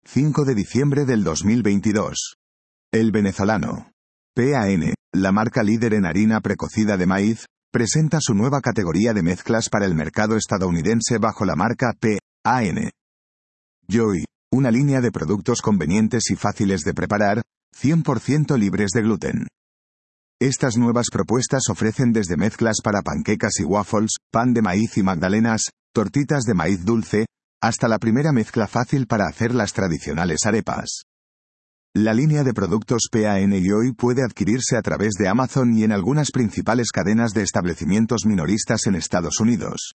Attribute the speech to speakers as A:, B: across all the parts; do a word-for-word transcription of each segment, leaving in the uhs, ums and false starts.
A: cinco de diciembre del dos mil veintidós. El venezolano P A N, la marca líder en harina precocida de maíz, presenta su nueva categoría de mezclas para el mercado estadounidense bajo la marca P A N Joy, una línea de productos convenientes y fáciles de preparar, cien por ciento libres de gluten. Estas nuevas propuestas ofrecen desde mezclas para panquecas y waffles, pan de maíz y magdalenas, tortitas de maíz dulce, hasta la primera mezcla fácil para hacer las tradicionales arepas. La línea de productos P A N Joy puede adquirirse a través de Amazon y en algunas principales cadenas de establecimientos minoristas en Estados Unidos.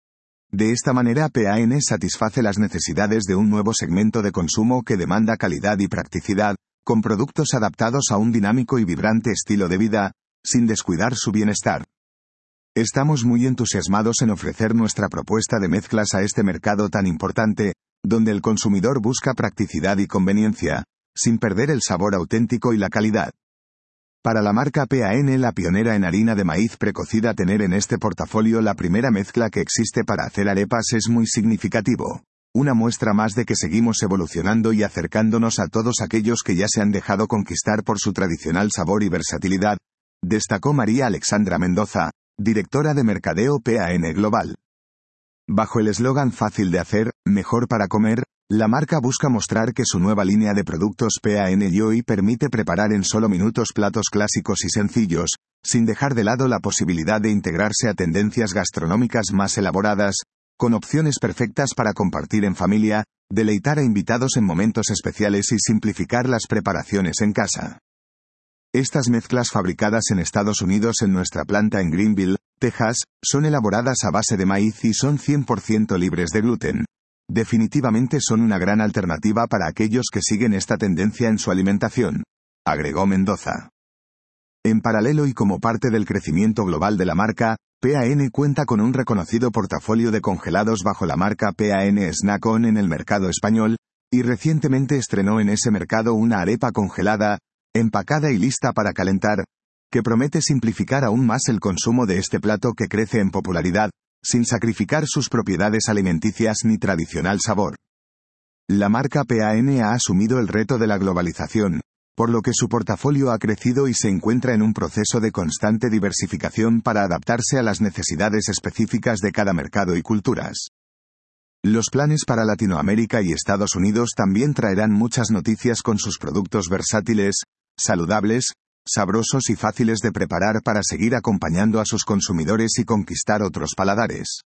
A: De esta manera P A N satisface las necesidades de un nuevo segmento de consumo que demanda calidad y practicidad, con productos adaptados a un dinámico y vibrante estilo de vida, sin descuidar su bienestar. Estamos muy entusiasmados en ofrecer nuestra propuesta de mezclas a este mercado tan importante, donde el consumidor busca practicidad y conveniencia, sin perder el sabor auténtico y la calidad. Para la marca P A N, la pionera en harina de maíz precocida, tener en este portafolio la primera mezcla que existe para hacer arepas es muy significativo. Una muestra más de que seguimos evolucionando y acercándonos a todos aquellos que ya se han dejado conquistar por su tradicional sabor y versatilidad, destacó María Alexandra Mendoza, directora de mercadeo P A N Global. Bajo el eslogan fácil de hacer, mejor para comer, la marca busca mostrar que su nueva línea de productos P A N Joy permite preparar en solo minutos platos clásicos y sencillos, sin dejar de lado la posibilidad de integrarse a tendencias gastronómicas más elaboradas, con opciones perfectas para compartir en familia, deleitar a invitados en momentos especiales y simplificar las preparaciones en casa. Estas mezclas, fabricadas en Estados Unidos en nuestra planta en Greenville, Texas, son elaboradas a base de maíz y son cien por ciento libres de gluten. Definitivamente son una gran alternativa para aquellos que siguen esta tendencia en su alimentación, agregó Mendoza. En paralelo y como parte del crecimiento global de la marca, P A N cuenta con un reconocido portafolio de congelados bajo la marca P A N Snack On en el mercado español, y recientemente estrenó en ese mercado una arepa congelada, empacada y lista para calentar, que promete simplificar aún más el consumo de este plato que crece en popularidad, sin sacrificar sus propiedades alimenticias ni tradicional sabor. La marca P A N ha asumido el reto de la globalización, por lo que su portafolio ha crecido y se encuentra en un proceso de constante diversificación para adaptarse a las necesidades específicas de cada mercado y culturas. Los planes para Latinoamérica y Estados Unidos también traerán muchas noticias con sus productos versátiles, saludables, sabrosos y fáciles de preparar para seguir acompañando a sus consumidores y conquistar otros paladares.